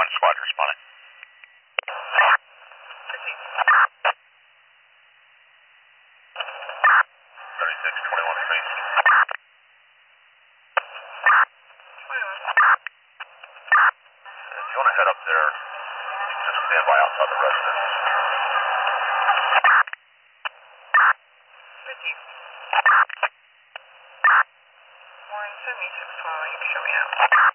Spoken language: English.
Squad responding. 3621 Tracy. If you want to head up there, just stand by outside the residence. 50. Warren 7612, you can show me out.